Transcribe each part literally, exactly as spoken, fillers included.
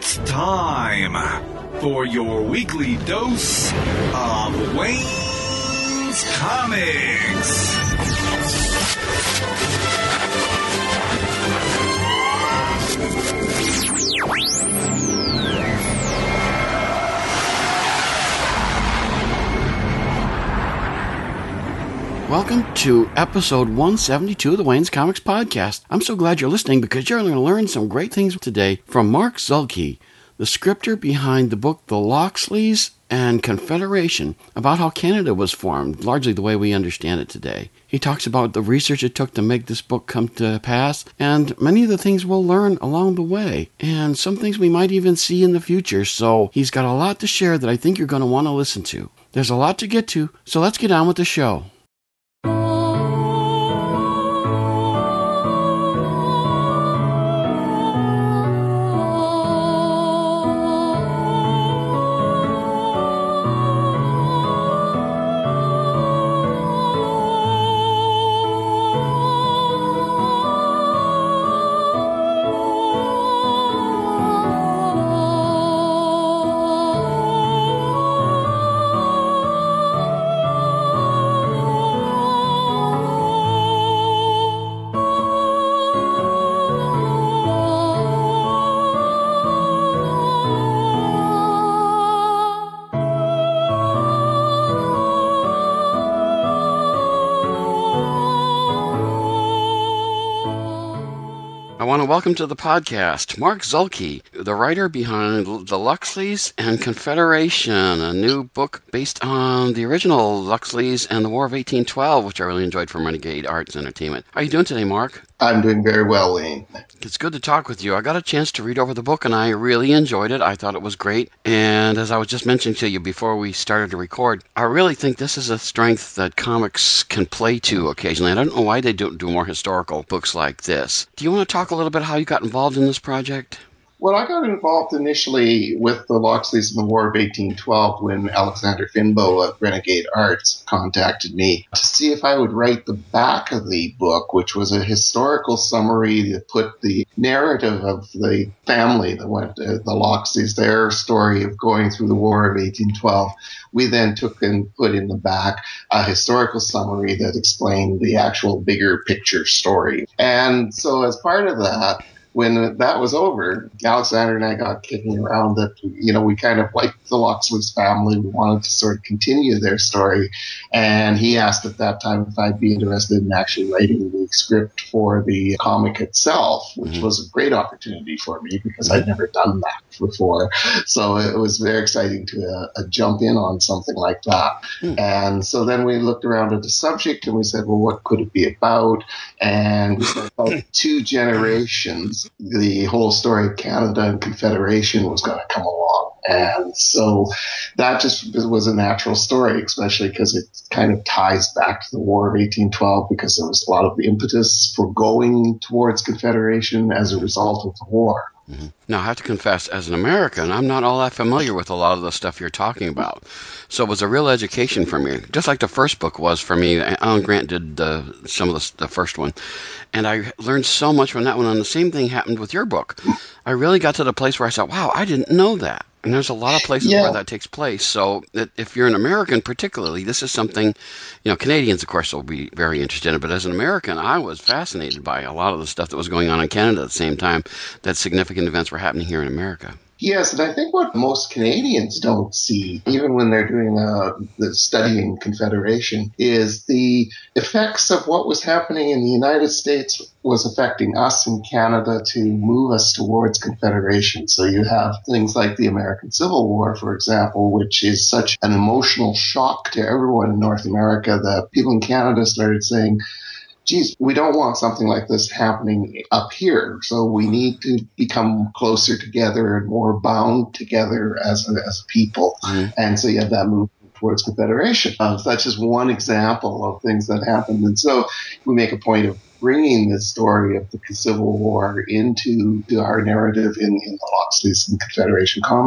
It's time for your weekly dose of Wayne's Comics. Welcome to episode one seventy-two of the Wayne's Comics Podcast. I'm so glad you're listening because you're going to learn some great things today from Mark Zuehlke, the scripter behind the book The Locksleys and Confederation, about how Canada was formed, largely the way we understand it today. He talks about the research it took to make this book come to pass, and many of the things we'll learn along the way, and some things we might even see in the future. So he's got a lot to share that I think you're going to want to listen to. There's a lot to get to, so let's get on with the show. I want to welcome to the podcast Mark Zuehlke, the writer behind The Locksleys and Confederation, a new book based on the original Locksleys and the War of eighteen twelve, which I really enjoyed from Renegade Arts Entertainment. How are you doing today, Mark? I'm doing very well, Wayne. It's good to talk with you. I got a chance to read over the book, and I really enjoyed it. I thought it was great. And as I was just mentioning to you before we started to record, I really think this is a strength that comics can play to occasionally. And I don't know why they don't do more historical books like this. Do you want to talk a little bit how you got involved in this project? Well, I got involved initially with the Locksleys in the War of eighteen twelve when Alexander Finbow of Renegade Arts contacted me to see if I would write the back of the book, which was a historical summary that put the narrative of the family that went to the Locksleys, their story of going through the War of eighteen twelve. We then took and put in the back a historical summary that explained the actual bigger picture story. And so as part of that, when that was over, Alexander and I got kicking around that, you know, we kind of liked the Locksleys family. We wanted to sort of continue their story. And he asked at that time if I'd be interested in actually writing the script for the comic itself, which mm-hmm. was a great opportunity for me because I'd never done that before. So it was very exciting to uh, uh, jump in on something like that. Mm. And so then we looked around at the subject and we said, well, what could it be about? And we said, about two generations, the whole story of Canada and Confederation was going to come along. And so that just was a natural story, especially because it kind of ties back to the War of eighteen twelve, because there was a lot of impetus for going towards Confederation as a result of the war. Mm-hmm. Now, I have to confess, as an American, I'm not all that familiar with a lot of the stuff you're talking about. So it was a real education for me, just like the first book was for me. Alan Grant did uh, some of the, the first one. And I learned so much from that one. And the same thing happened with your book. I really got to the place where I said, wow, I didn't know that. And there's a lot of places yeah. where that takes place. So that if you're an American particularly, this is something, you know, Canadians, of course, will be very interested in it. But as an American, I was fascinated by a lot of the stuff that was going on in Canada at the same time that significant events were happening here in America. Yes, and I think what most Canadians don't see, even when they're doing uh, the studying Confederation, is the effects of what was happening in the United States was affecting us in Canada to move us towards Confederation. So you have things like the American Civil War, for example, which is such an emotional shock to everyone in North America that people in Canada started saying, geez, we don't want something like this happening up here. So we need to become closer together and more bound together as a, as a people. Mm-hmm. And so you have that movement towards Confederation. Uh, that's just one example of things that happened. And so we make a point of bringing the story of the Civil War into to our narrative in, in the Locksleys and Confederation comic.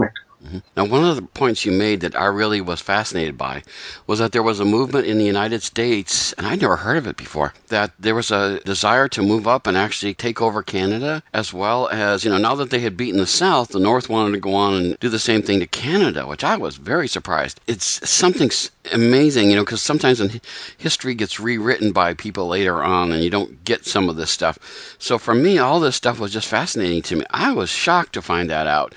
Now, one of the points you made that I really was fascinated by was that there was a movement in the United States, and I'd never heard of it before, that there was a desire to move up and actually take over Canada, as well as, you know, now that they had beaten the South, the North wanted to go on and do the same thing to Canada, which I was very surprised. It's something amazing, you know, because sometimes in history gets rewritten by people later on, and you don't get some of this stuff. So for me, all this stuff was just fascinating to me. I was shocked to find that out.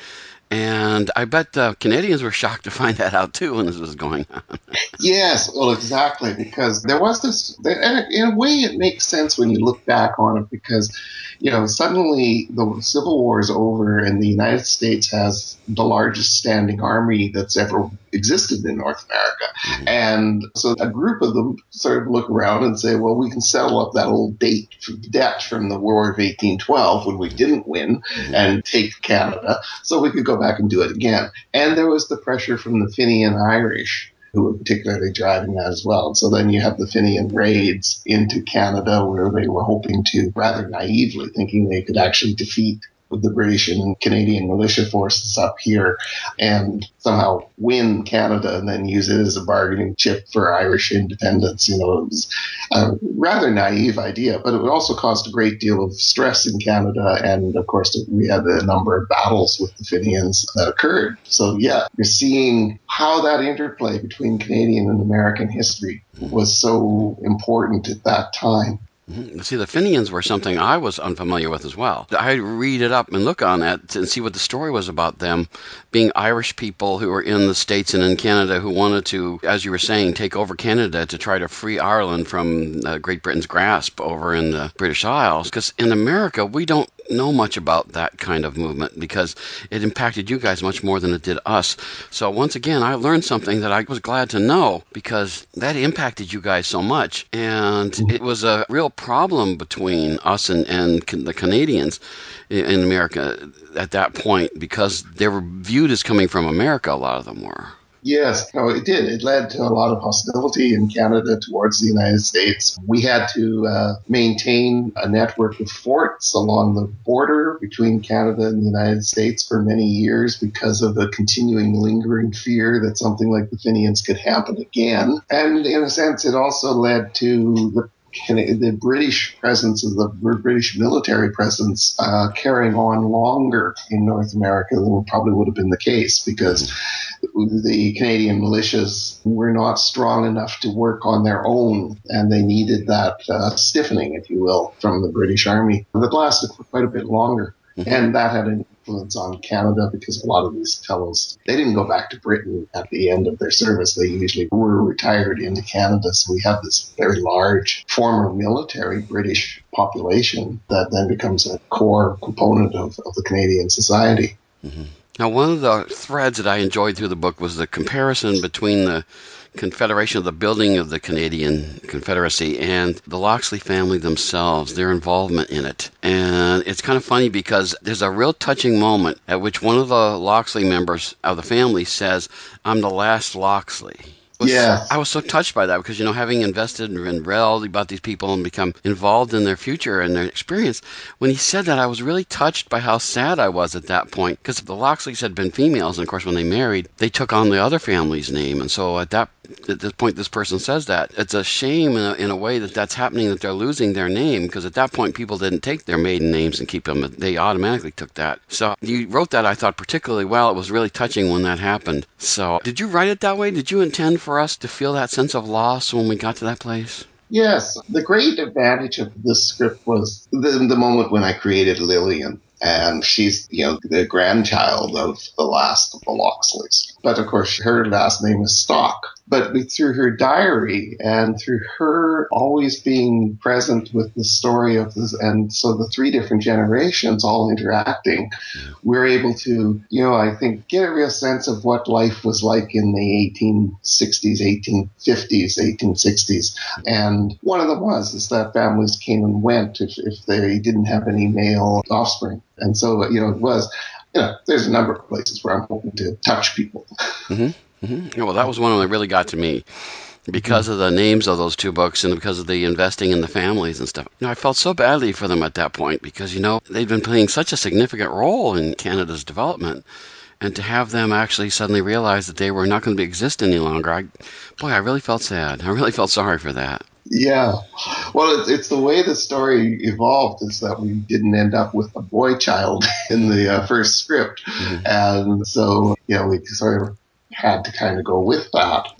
And I bet the Canadians were shocked to find that out, too, when this was going on. Yes, well, exactly, because there was this, and in a way it makes sense when you look back on it, because, you know, suddenly the Civil War is over and the United States has the largest standing army that's ever existed in North America. Mm-hmm. And so a group of them sort of look around and say, well, we can settle up that old date debt from the War of eighteen twelve when we didn't win mm-hmm. and take Canada, so we could go back and do it again. And there was the pressure from the Fenian Irish, who were particularly driving that as well. So then you have the Fenian raids into Canada, where they were hoping to, rather naively, thinking they could actually defeat the British and Canadian militia forces up here and somehow win Canada and then use it as a bargaining chip for Irish independence. You know, it was a rather naive idea, but it also caused a great deal of stress in Canada. And of course, we had a number of battles with the Fenians that occurred. So yeah, you're seeing how that interplay between Canadian and American history was so important at that time. See, the Fenians were something I was unfamiliar with as well. I'd read it up and look on it and see what the story was about them being Irish people who were in the States and in Canada who wanted to, as you were saying, take over Canada to try to free Ireland from uh, Great Britain's grasp over in the British Isles. Because in America, we don't know much about that kind of movement because it impacted you guys much more than it did us. So once again, I learned something that I was glad to know because that impacted you guys so much. And it was a real problem between us and, and the Canadians in America at that point because they were viewed as coming from America, a lot of them were. Yes, no, it did. It led to a lot of hostility in Canada towards the United States. We had to uh, maintain a network of forts along the border between Canada and the United States for many years because of the continuing lingering fear that something like the Fenians could happen again. And in a sense, it also led to the the British presence of the British military presence uh, carrying on longer in North America than probably would have been the case because the Canadian militias were not strong enough to work on their own, and they needed that uh, stiffening, if you will, from the British Army that lasted for quite a bit longer. Mm-hmm. And that had an influence on Canada because a lot of these fellows, they didn't go back to Britain at the end of their service. They usually were retired into Canada. So we have this very large former military British population that then becomes a core component of, of the Canadian society. Mm-hmm. Now, one of the threads that I enjoyed through the book was the comparison between the Confederation of the building of the Canadian Confederacy and the Locksley family themselves, their involvement in it. And it's kind of funny because there's a real touching moment at which one of the Locksley members of the family says, "I'm the last Locksley." Was, yeah. I was so touched by that because, you know, having invested and read all about these people and become involved in their future and their experience, when he said that, I was really touched by how sad I was at that point because the Locksleys had been females, and of course, when they married, they took on the other family's name. And so at that at this point, this person says that. It's a shame in a, in a way that that's happening, that they're losing their name, because at that point, people didn't take their maiden names and keep them. They automatically took that. So you wrote that, I thought, particularly well. It was really touching when that happened. So did you write it that way? Did you intend for us to feel that sense of loss when we got to that place? Yes. The great advantage of this script was the, the moment when I created Lillian. And she's, you know, the grandchild of the last of the Locksleys. But, of course, her last name is Stock. But through her diary and through her always being present with the story of this, and so the three different generations all interacting, we're able to, you know, I think get a real sense of what life was like in the eighteen sixties, eighteen fifties, eighteen sixties. And one of them was is that families came and went if, if they didn't have any male offspring. And so, you know, it was, you know, there's a number of places where I'm hoping to touch people. Mm-hmm. Mm-hmm. Yeah, well, that was one that really got to me because mm-hmm. of the names of those two books and because of the investing in the families and stuff. You know, I felt so badly for them at that point because, you know, they'd been playing such a significant role in Canada's development. and to have them actually suddenly realize that they were not going to exist any longer, I, boy, I really felt sad. I really felt sorry for that. Yeah. Well, it's, it's the way the story evolved is that we didn't end up with a boy child in the uh, first script. Mm-hmm. And so, you know, we sort of had to kind of go with that.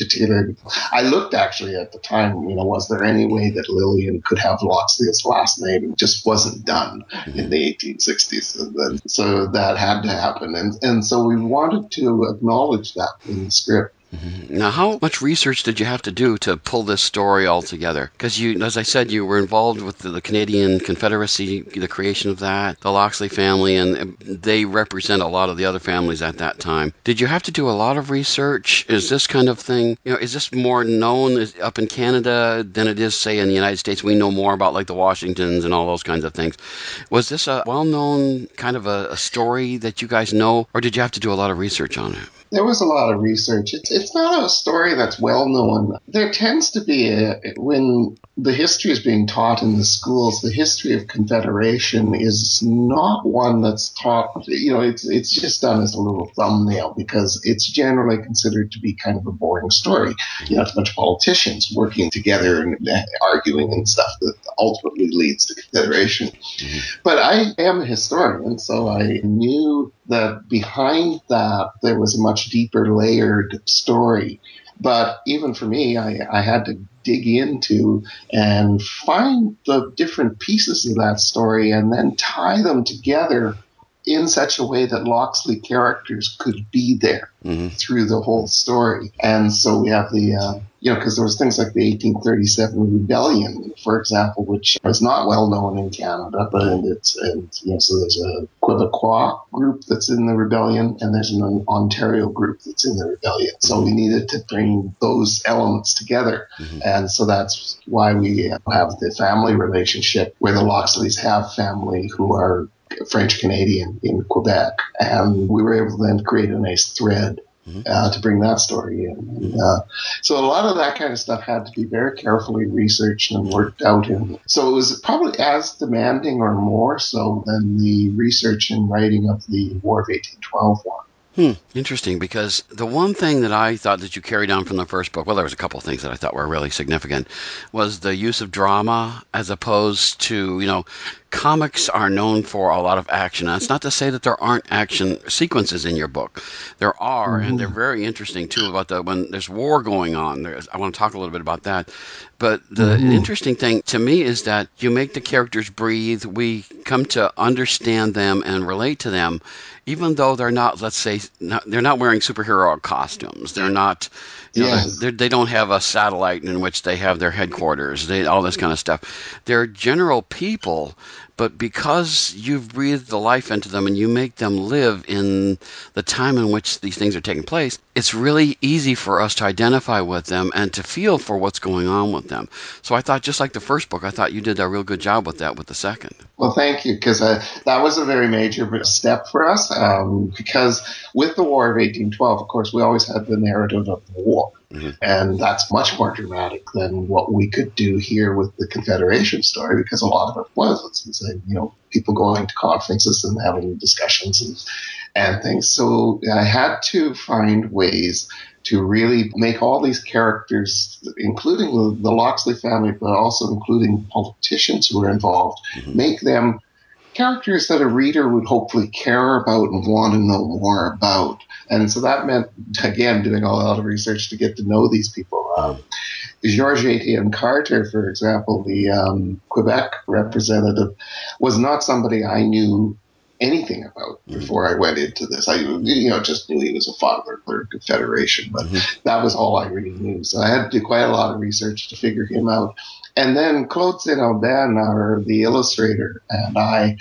I looked actually at the time, you know, was there any way that Lillian could have Locksley as last name? It just wasn't done mm-hmm. in the eighteen sixties. And then, so that had to happen. And, and so we wanted to acknowledge that in the script. Mm-hmm. Now, how much research did you have to do to pull this story all together? Because you, as I said, you were involved with the, the Canadian Confederacy, the creation of that, the Locksley family, and they represent a lot of the other families at that time. Did you have to do a lot of research? Is this kind of thing, you know, is this more known up in Canada than it is, say, in the United States? We know more about like the Washingtons and all those kinds of things. Was this a well-known kind of a, a story that you guys know, or did you have to do a lot of research on it? There was a lot of research. It's it's not a story that's well known. There tends to be, a, when the history is being taught in the schools, the history of Confederation is not one that's taught, you know, it's it's just done as a little thumbnail because it's generally considered to be kind of a boring story. You know, it's a bunch of politicians working together and arguing and stuff that ultimately leads to Confederation. Mm-hmm. But I am a historian, so I knew that behind that there was a much deeper layered story. But even for me, I, I had to dig into and find the different pieces of that story and then tie them together in such a way that Locksley characters could be there mm-hmm. through the whole story. And so we have the, uh, you know, because there was things like the eighteen thirty-seven Rebellion, for example, which is not well known in Canada, but it's, and, you know, so there's a Quebecois group that's in the rebellion, and there's an Ontario group that's in the rebellion. So we needed to bring those elements together. Mm-hmm. And so that's why we have the family relationship where the Locksleys have family who are French Canadian in Quebec, and we were able to then create a nice thread uh, to bring that story in. And, uh, so a lot of that kind of stuff had to be very carefully researched and worked out. And so it was probably as demanding or more so than the research and writing of the War of eighteen twelve one. Hmm, interesting, because the one thing that I thought that you carried on from the first book, well, there was a couple of things that I thought were really significant, was the use of drama as opposed to, you know, comics are known for a lot of action. And it's not to say that there aren't action sequences in your book. There are, mm-hmm. and they're very interesting, too, about the when there's war going on. There's, I want to talk a little bit about that. But the mm-hmm. interesting thing to me is that you make the characters breathe. We come to understand them and relate to them, even though they're not, let's say, not, they're not wearing superhero costumes. They're not, you know, yes. they're, they don't have a satellite in which they have their headquarters, they, all this kind of stuff. They're general people, but because you've breathed the life into them and you make them live in the time in which these things are taking place, it's really easy for us to identify with them and to feel for what's going on with them. So I thought, just like the first book, I thought you did a real good job with that with the second. Well, thank you, because uh, that was a very major step for us, um, because with the War of eighteen twelve, of course, we always had the narrative of the war. Mm-hmm. And that's much more dramatic than what we could do here with the Confederation story, because a lot of it was, let's say, you know, people going to conferences and having discussions and, and things. So I had to find ways to really make all these characters, including the, the Locksley family, but also including politicians who were involved, mm-hmm. make them characters that a reader would hopefully care about and want to know more about. And so that meant, again, doing a lot of research to get to know these people. Um, Georges Etienne Carter, for example, the um, Quebec representative, was not somebody I knew anything about before I went into this. I, you know, just knew he was a father of the Confederation, but mm-hmm. that was all I really knew. So I had to do quite a lot of research to figure him out. And then Claude Saint-Aubin, our the illustrator, and I,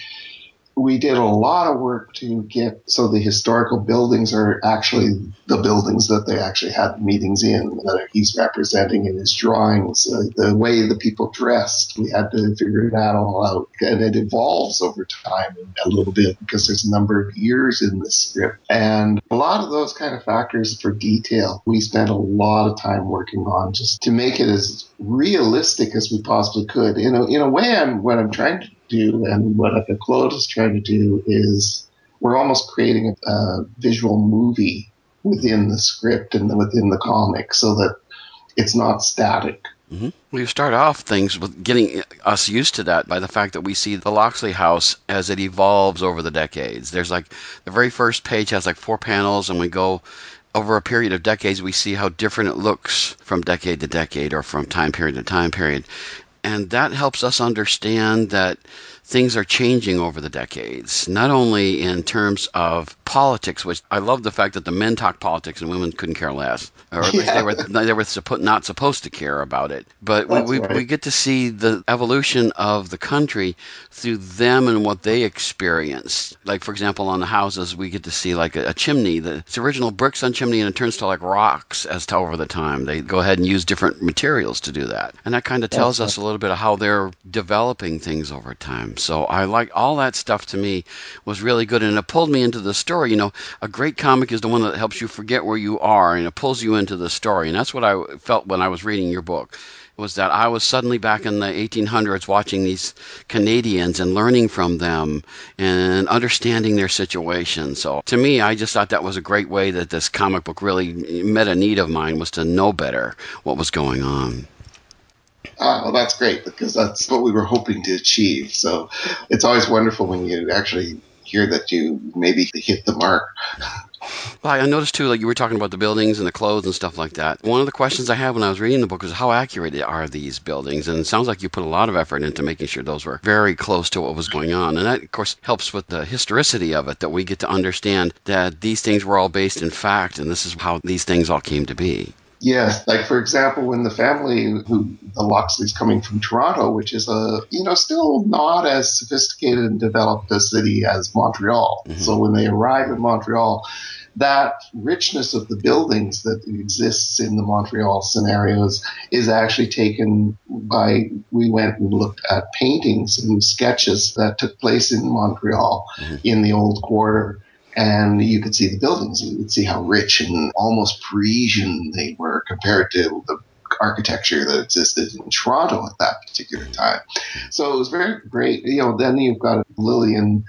we did a lot of work to get so the historical buildings are actually the buildings that they actually had meetings in, that he's representing in his drawings. Uh, the way the people dressed, we had to figure that all out. And it evolves over time a little bit because there's a number of years in the script. And a lot of those kind of factors for detail, we spent a lot of time working on just to make it as realistic as we possibly could. In a, in a way, I'm, what I'm trying to do and what Claude is trying to do is we're almost creating a, a visual movie within the script and within the comic so that it's not static. Mm-hmm. We start off things with getting us used to that by the fact that we see the Locksley house as it evolves over the decades. There's like the very first page has like four panels, and we go over a period of decades, we see how different it looks from decade to decade or from time period to time period. And that helps us understand that things are changing over the decades, not only in terms of politics, which I love the fact that the men talk politics and women couldn't care less, or at least yeah. they were they were suppo- not supposed to care about it. But we, we, right. we get to see the evolution of the country through them and what they experienced. Like, for example, on the houses, we get to see like a, a chimney. The, it's original bricks on chimney, and it turns to like rocks as to over the time. They go ahead and use different materials to do that. And that kind of tells That's us right. a little bit of how they're developing things over time. So I like all that stuff. To me was really good, and it pulled me into the story. You know, a great comic is the one that helps you forget where you are, and it pulls you into the story. And that's what I felt when I was reading your book, was that I was suddenly back in the eighteen hundreds watching these Canadians and learning from them and understanding their situation. So to me, I just thought that was a great way that this comic book really met a need of mine, was to know better what was going on. Ah, well, that's great, because that's what we were hoping to achieve. So it's always wonderful when you actually hear that you maybe hit the mark. Well, I noticed, too, like you were talking about the buildings and the clothes and stuff like that. One of the questions I had when I was reading the book was how accurate are these buildings? And it sounds like you put a lot of effort into making sure those were very close to what was going on. And that, of course, helps with the historicity of it, that we get to understand that these things were all based in fact, and this is how these things all came to be. Yes, like for example, when the family, who the Loxleys, coming from Toronto, which is a, you know, still not as sophisticated and developed a city as Montreal. Mm-hmm. So when they arrive in Montreal, that richness of the buildings that exists in the Montreal scenarios is actually taken by, we went and looked at paintings and sketches that took place in Montreal mm-hmm. in the Old Quarter. And you could see the buildings. You could see how rich and almost Parisian they were compared to the architecture that existed in Toronto at that particular time. So it was very great. You know, then you've got Lillian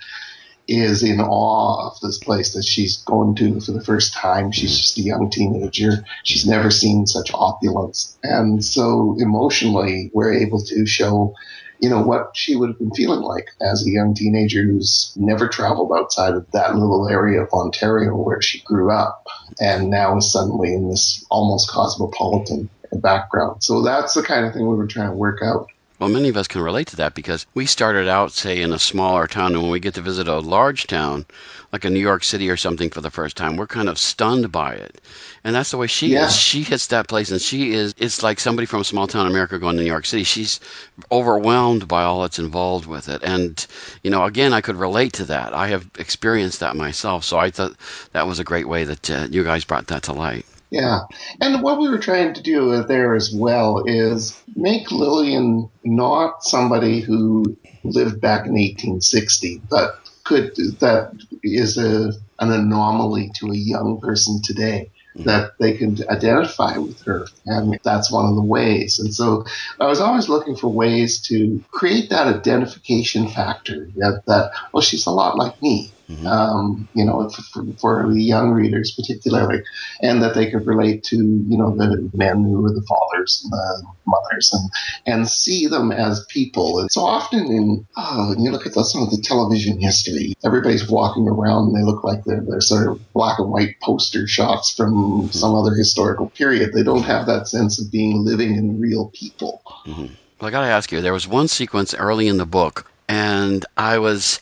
is in awe of this place that she's going to for the first time. She's just a young teenager. She's never seen such opulence. And so emotionally, we're able to show, you know, what she would have been feeling like as a young teenager who's never traveled outside of that little area of Ontario where she grew up, and now is suddenly in this almost cosmopolitan background. So that's the kind of thing we were trying to work out. Well, many of us can relate to that, because we started out, say, in a smaller town, and when we get to visit a large town, like a New York City or something for the first time, we're kind of stunned by it. And that's the way she yeah. is. She hits that place, and she is, it's like somebody from a small town in America going to New York City. She's overwhelmed by all that's involved with it. And, you know, again, I could relate to that. I have experienced that myself, so I thought that was a great way that uh, you guys brought that to light. Yeah. And what we were trying to do there as well is make Lillian not somebody who lived back in eighteen sixty, but could that is a an anomaly to a young person today, that they can identify with her. And that's one of the ways. And so I was always looking for ways to create that identification factor, that, that well, she's a lot like me. Mm-hmm. Um, you know, for, for the young readers particularly, and that they could relate to, you know, the men who were the fathers and the mothers, and and see them as people. And so often in, oh, when you look at the, some of the television history, everybody's walking around and they look like they're, they're sort of black and white poster shots from some other historical period. They don't have that sense of being living and real people. Mm-hmm. Well, I got to ask you, there was one sequence early in the book, and I was...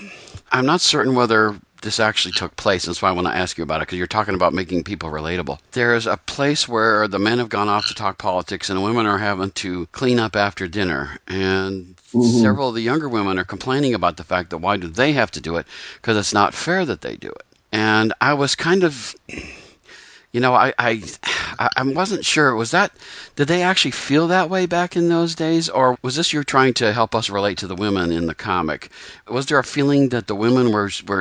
I'm not certain whether this actually took place. That's why I want to ask you about it, because you're talking about making people relatable. There's a place where the men have gone off to talk politics, and the women are having to clean up after dinner. And mm-hmm. several of the younger women are complaining about the fact that why do they have to do it? Because it's not fair that they do it. And I was kind of... You know, I, I I wasn't sure. Was that, did they actually feel that way back in those days? Or was this you trying to help us relate to the women in the comic? Was there a feeling that the women were were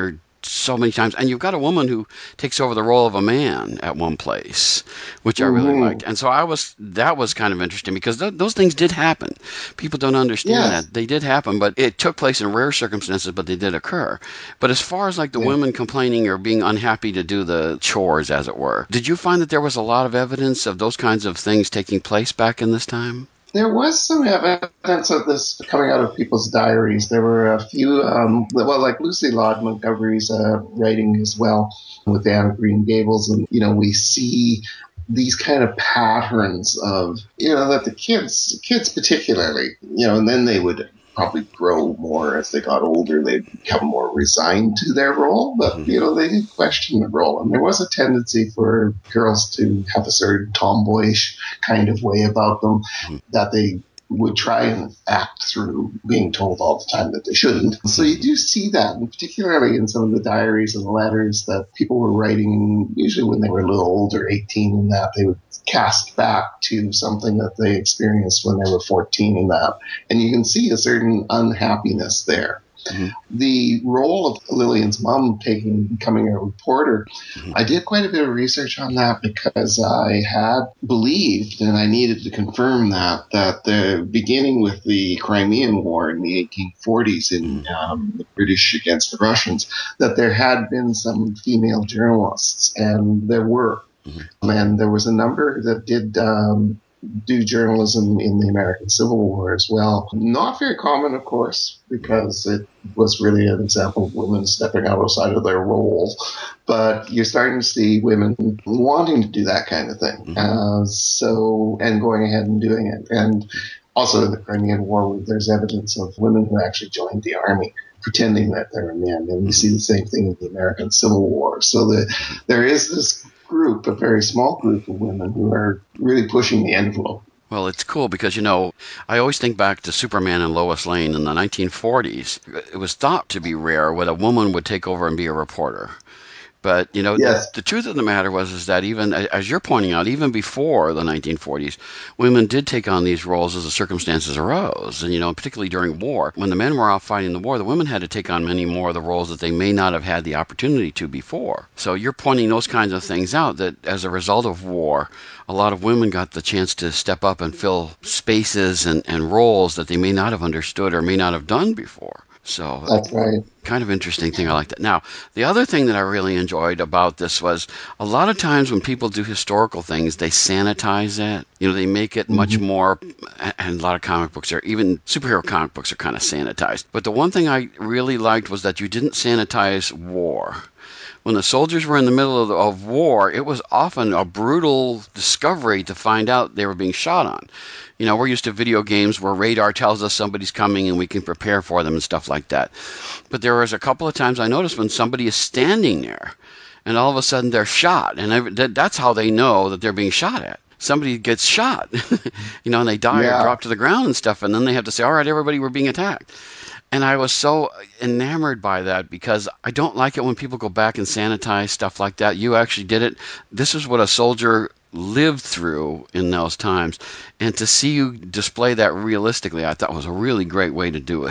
so many times. And you've got a woman who takes over the role of a man at one place, which I really Mhm. liked. And so I was, that was kind of interesting because th- those things did happen. People don't understand Yes. that. They did happen, but it took place in rare circumstances, but they did occur. But as far as like the Yeah. women complaining or being unhappy to do the chores, as it were, did you find that there was a lot of evidence of those kinds of things taking place back in this time? There was some evidence of this coming out of people's diaries. There were a few, um, well, like Lucy Maud Montgomery's uh, writing as well with Anne of Green Gables. And, you know, we see these kind of patterns of, you know, that the kids, kids particularly, you know, and then they would probably grow more as they got older. They'd become more resigned to their role, but, Mm-hmm. you know, they did question the role. And there was a tendency for girls to have a certain tomboyish kind of way about them Mm-hmm. that they would try and act through being told all the time that they shouldn't. So you do see that, and particularly in some of the diaries and letters that people were writing, usually when they were a little older, eighteen and that, they would cast back to something that they experienced when they were fourteen and that. And you can see a certain unhappiness there. Mm-hmm. The role of Lillian's mom taking becoming a reporter, Mm-hmm. I did quite a bit of research on that because I had believed, and I needed to confirm that, that the beginning with the Crimean War in the eighteen forties in um, the British against the Russians, that there had been some female journalists, and there were. Mm-hmm. And there was a number that did um, do journalism in the American Civil War as well. Not very common, of course, because it was really an example of women stepping outside of their role. But you're starting to see women wanting to do that kind of thing. Mm-hmm. Uh, so, and going ahead and doing it. And also in the Crimean War, there's evidence of women who actually joined the army, pretending that they're men. And you see the same thing in the American Civil War. So the, there is this group, a very small group of women who are really pushing the envelope. Well, it's cool because, you know, I always think back to Superman and Lois Lane in the nineteen forties. It was thought to be rare when a woman would take over and be a reporter. But, you know, Yes. the, the truth of the matter was is that even, as you're pointing out, even before the nineteen forties, women did take on these roles as the circumstances arose. And, you know, particularly during war, when the men were out fighting the war, the women had to take on many more of the roles that they may not have had the opportunity to before. So you're pointing those kinds of things out, that as a result of war, a lot of women got the chance to step up and fill spaces and, and roles that they may not have understood or may not have done before. So That's right. Kind of interesting thing. I like that. Now, the other thing that I really enjoyed about this was a lot of times when people do historical things, they sanitize it. You know, they make it much more, and a lot of comic books are, even superhero comic books are kind of sanitized. But the one thing I really liked was that you didn't sanitize war. When the soldiers were in the middle of, the, of war, it was often a brutal discovery to find out they were being shot on. You know, we're used to video games where radar tells us somebody's coming and we can prepare for them and stuff like that. But there was a couple of times I noticed when somebody is standing there and all of a sudden they're shot. And every, that, that's how they know that they're being shot at. Somebody gets shot, you know, and they die Yeah. or drop to the ground and stuff. And then they have to say, all right, everybody, we're being attacked. And I was so enamored by that because I don't like it when people go back and sanitize stuff like that. You actually did it. This is what a soldier lived through in those times. And to see you display that realistically, I thought was a really great way to do it.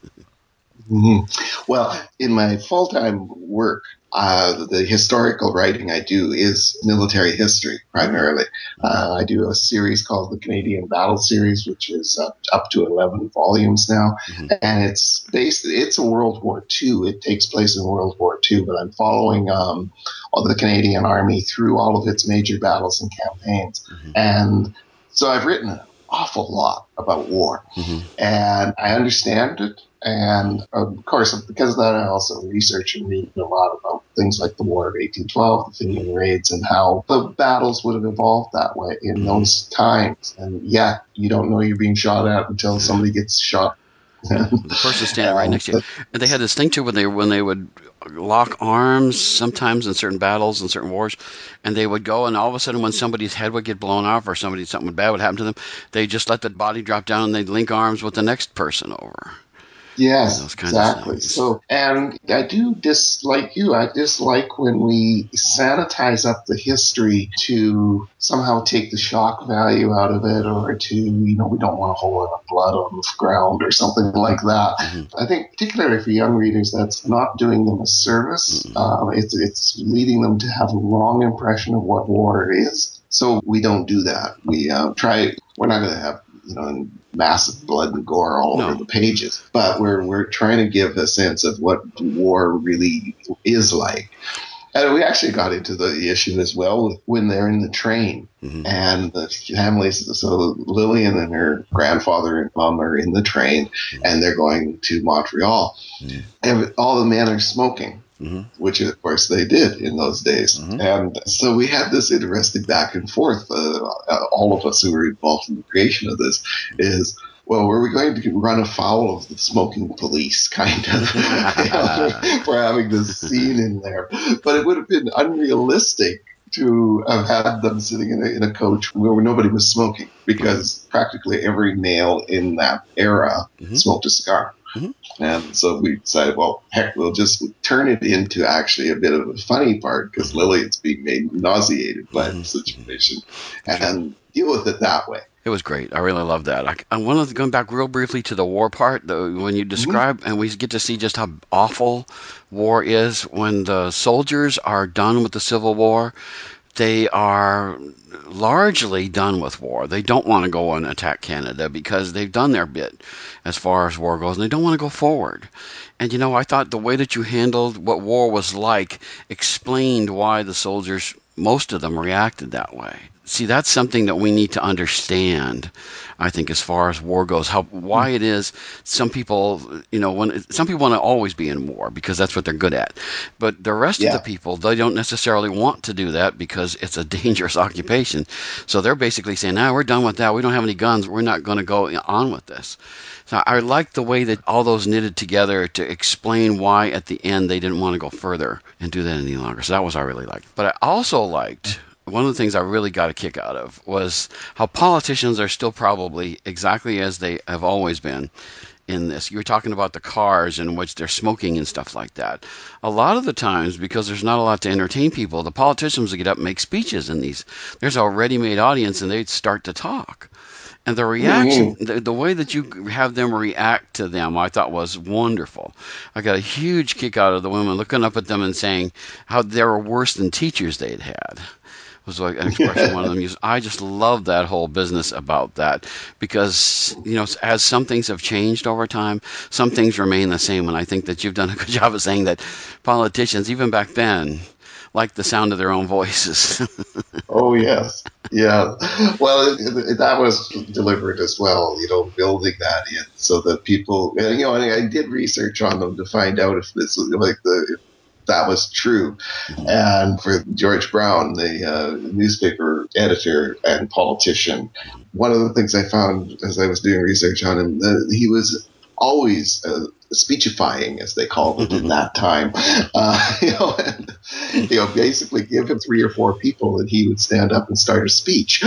Mm-hmm. Well, in my full-time work, uh, the historical writing I do is military history primarily. Uh, I do a series called the Canadian Battle Series, which is up, up to eleven volumes now. Mm-hmm. And it's based, it's a World War Two. It takes place in World War Two, but I'm following um, all the Canadian Army through all of its major battles and campaigns. Mm-hmm. And so I've written an awful lot about war. Mm-hmm. And I understand it. And of course, because of that, I also research and read a lot about things like the War of eighteen twelve, the Fenian Raids, and how the battles would have evolved that way in those times. And yeah, you don't know you're being shot at until somebody gets shot. The person standing right next to you. And they had this thing too when they when they would lock arms sometimes in certain battles and certain wars, and they would go and all of a sudden when somebody's head would get blown off or somebody something bad would happen to them, they just let the body drop down and they'd link arms with the next person over. Yes, those kinds of exactly. things. So, and I do dislike you. I dislike when we sanitize up the history to somehow take the shock value out of it, or to, you know, we don't want a whole lot of blood on the ground or something like that. Mm-hmm. I think, particularly for young readers, that's not doing them a service. Mm-hmm. Um, it's, it's leading them to have a wrong impression of what war is. So we don't do that. We uh, try. We're not going to have, you know, massive blood and gore all No. over the pages, but we're we're trying to give a sense of what war really is like. And we actually got into the issue as well when they're in the train, mm-hmm. and the families. So Lillian and her grandfather and mom are in the train, mm-hmm. and they're going to Montreal, mm-hmm. and all the men are smoking. Mm-hmm. Which, of course, they did in those days. Mm-hmm. And so we had this interesting back and forth. Uh, all of us who were involved in the creation of this is, well, were we going to run afoul of the smoking police, kind of? You know, we're having this scene in there. But it would have been unrealistic to have had them sitting in a, in a coach where nobody was smoking, because practically every male in that era mm-hmm. smoked a cigar. Mm-hmm. And so we decided, well, heck, we'll just turn it into actually a bit of a funny part, because Lillian's being made nauseated by mm-hmm. the situation, and deal with it that way. It was great. I really love that. I, I wanted to go back real briefly to the war part, the, when you describe, mm-hmm. and we get to see just how awful war is. When the soldiers are done with the Civil War, they are largely done with war. They don't want to go and attack Canada because they've done their bit as far as war goes, and they don't want to go forward. And, you know, I thought the way that you handled what war was like explained why the soldiers, most of them, reacted that way. See, that's something that we need to understand, I think, as far as war goes, how why it is some people, you know, when some people want to always be in war because that's what they're good at. But the rest yeah. of the people, they don't necessarily want to do that because it's a dangerous occupation. So they're basically saying, no, we're done with that. We don't have any guns. We're not going to go on with this. So I like the way that all those knitted together to explain why at the end they didn't want to go further and do that any longer. So that was what I really liked. But I also liked... one of the things I really got a kick out of was how politicians are still probably exactly as they have always been in this. You were talking about the cars in which they're smoking and stuff like that. A lot of the times, because there's not a lot to entertain people, the politicians will get up and make speeches in these. There's a ready-made audience, and they start to talk. And the reaction, mm-hmm. the, the way that you have them react to them, I thought was wonderful. I got a huge kick out of the women looking up at them and saying how they were worse than teachers they'd had. Was like an expression one of them used. I just love that whole business about that, because, you know, as some things have changed over time, some things remain the same. And I think that you've done a good job of saying that politicians, even back then, like the sound of their own voices. Oh, yes. Yeah. Well, it, it, that was deliberate as well, you know, building that in so that people, you know, and I did research on them to find out if this was like the, if that was true. Mm-hmm. And for George Brown, the uh, newspaper editor and politician, one of the things I found as I was doing research on him, uh, he was always uh, speechifying, as they called it in that time. Uh, you know, and, you know, basically give him three or four people and he would stand up and start a speech.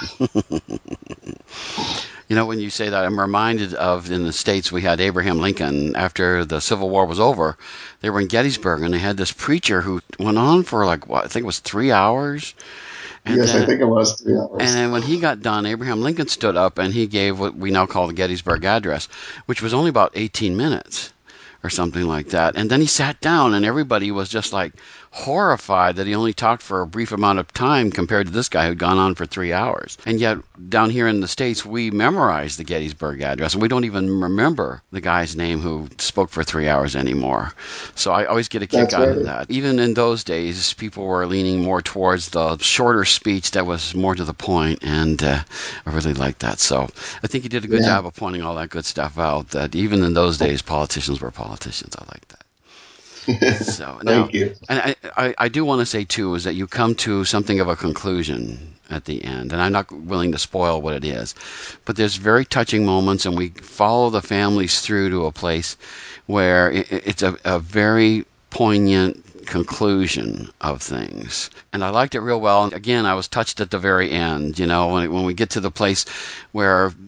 You know, when you say that, I'm reminded of, in the States, we had Abraham Lincoln. After the Civil War was over, they were in Gettysburg, and they had this preacher who went on for, like, what, I think it was three hours? And yes, then, I think it was three hours. And then when he got done, Abraham Lincoln stood up, and he gave what we now call the Gettysburg Address, which was only about eighteen minutes or something like that. And then he sat down, and everybody was just, like, horrified that he only talked for a brief amount of time compared to this guy who'd gone on for three hours. And yet, down here in the States, we memorize the Gettysburg Address, and we don't even remember the guy's name who spoke for three hours anymore. So I always get a kick That's out right. of that. Even in those days, people were leaning more towards the shorter speech that was more to the point, and uh, I really liked that. So I think he did a good Yeah. job of pointing all that good stuff out, that even in those days, politicians were politicians. I like that. So, now, Thank you. And I, I, I do want to say, too, is that you come to something of a conclusion at the end, and I'm not willing to spoil what it is, but there's very touching moments, and we follow the families through to a place where it, it's a, a very poignant conclusion of things. And I liked it real well. And again, I was touched at the very end, you know, when, when we get to the place where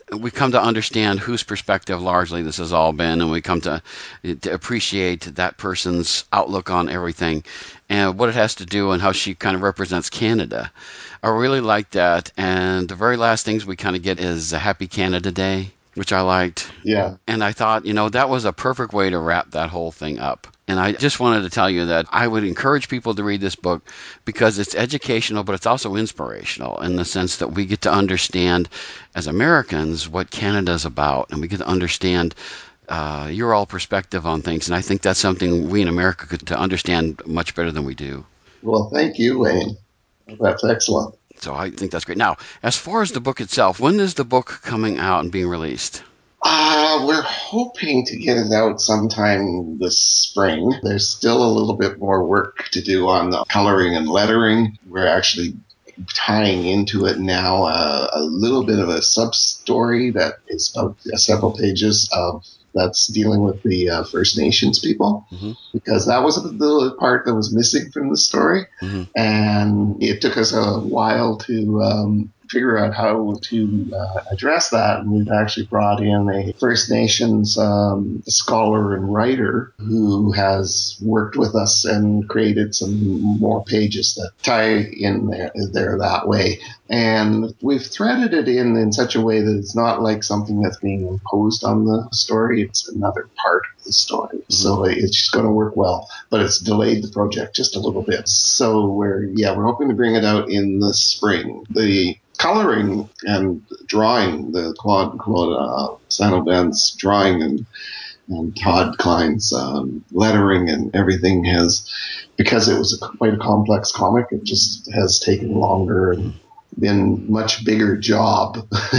we come to understand whose perspective largely this has all been, and we come to, to appreciate that person's outlook on everything and what it has to do and how she kind of represents Canada. I really like that. And the very last things we kind of get is a Happy Canada Day, which I liked. Yeah. And I thought, you know, that was a perfect way to wrap that whole thing up. And I just wanted to tell you that I would encourage people to read this book because it's educational, but it's also inspirational in the sense that we get to understand as Americans what Canada is about, and we get to understand uh, your all perspective on things. And I think that's something we in America could to understand much better than we do. Well, thank you, Wayne. That's excellent. So I think that's great. Now, as far as the book itself, when is the book coming out and being released? Uh, we're hoping to get it out sometime this spring. There's still a little bit more work to do on the coloring and lettering. We're actually tying into it now uh, a little bit of a sub-story that is about uh, several pages of that's dealing with the uh, First Nations people, mm-hmm. because that was the part that was missing from the story. Mm-hmm. And it took us a while to um, figure out how to uh, address that. And we've actually brought in a First Nations um, scholar and writer who has worked with us and created some more pages that tie in there, there that way. And we've threaded it in in such a way that it's not like something that's being imposed on the story. It's another part of the story. Mm-hmm. So it's just going to work well. But it's delayed the project just a little bit. So we're, yeah, we're hoping to bring it out in the spring. The coloring and drawing, the Claude, Claude uh, Saint-Aubin's drawing and, and Todd Klein's um, lettering and everything has, because it was a, quite a complex comic, it just has taken longer and been much bigger job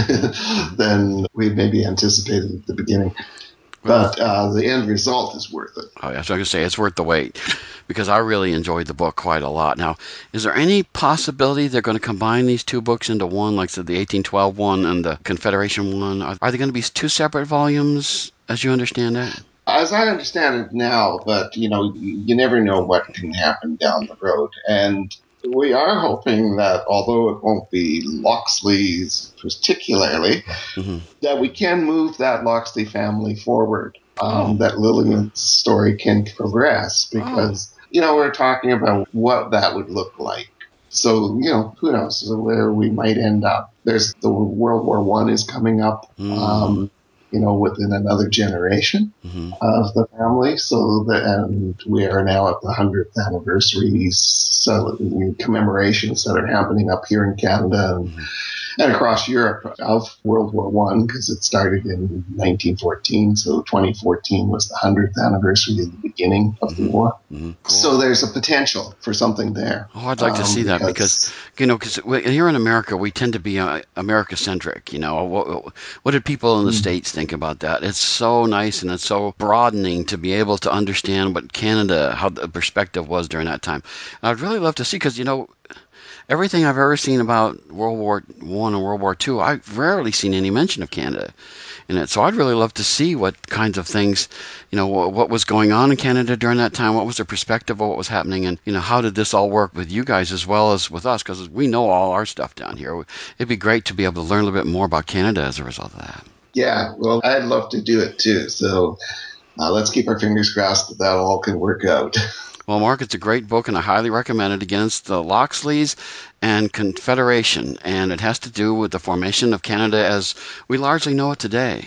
than we maybe anticipated at the beginning. But uh, the end result is worth it. Oh, yeah, so I was going to say it's worth the wait because I really enjoyed the book quite a lot. Now, is there any possibility they're going to combine these two books into one, like so the eighteen twelve one and the Confederation one? Are, are they going to be two separate volumes, as you understand it? As I understand it now, but, you know, you never know what can happen down the road. And we are hoping that, although it won't be Loxley's particularly, mm-hmm. that we can move that Loxley family forward, um, oh. that Lillian's story can progress, because, oh. you know, we're talking about what that would look like. So, you know, who knows where we might end up. There's the World War One is coming up. Mm. Um, you know, within another generation mm-hmm. of the family. So that, and we are now at the hundredth anniversary so, commemorations that are happening up here in Canada and, mm-hmm. and across Europe of World War One, because it started in nineteen fourteen. So twenty fourteen was the hundredth anniversary of the beginning of mm-hmm. the war. Mm-hmm. Cool. So there's a potential for something there. Oh, I'd like um, to see that because, because you know, because here in America, we tend to be uh, America-centric. You know, what, what did people in the mm-hmm. States think about that? It's so nice and it's so broadening to be able to understand what Canada, how the perspective was during that time. And I'd really love to see, because, you know, everything I've ever seen about World War One and World War Two, I've rarely seen any mention of Canada in it. So I'd really love to see what kinds of things, you know, what was going on in Canada during that time, what was their perspective of what was happening, and, you know, how did this all work with you guys as well as with us, because we know all our stuff down here. It'd be great to be able to learn a little bit more about Canada as a result of that. Yeah, well, I'd love to do it too. So uh, let's keep our fingers crossed that that all can work out. Well, Mark, it's a great book, and I highly recommend it. Again, it's the Loxleys and Confederation, and it has to do with the formation of Canada as we largely know it today.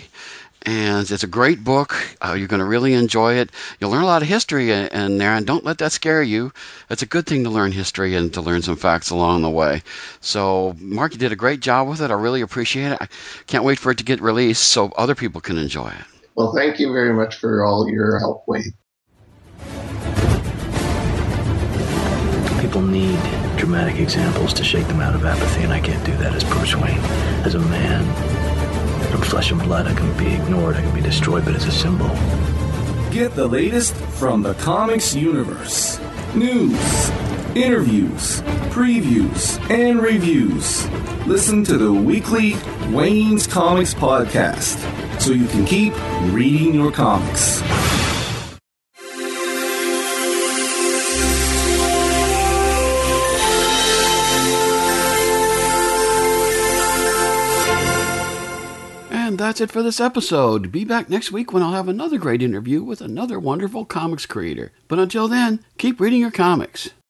And it's a great book. Uh, you're going to really enjoy it. You'll learn a lot of history in there, and don't let that scare you. It's a good thing to learn history and to learn some facts along the way. So, Mark, you did a great job with it. I really appreciate it. I can't wait for it to get released so other people can enjoy it. Well, thank you very much for all your help, Wade. People need dramatic examples to shake them out of apathy, and I can't do that as Bruce Wayne. As a man, from flesh and blood, I can be ignored, I can be destroyed, but as a symbol. Get the latest from the comics universe. News, interviews, previews, and reviews. Listen to the weekly Wayne's Comics podcast so you can keep reading your comics. And that's it for this episode. Be back next week when I'll have another great interview with another wonderful comics creator. But until then, keep reading your comics.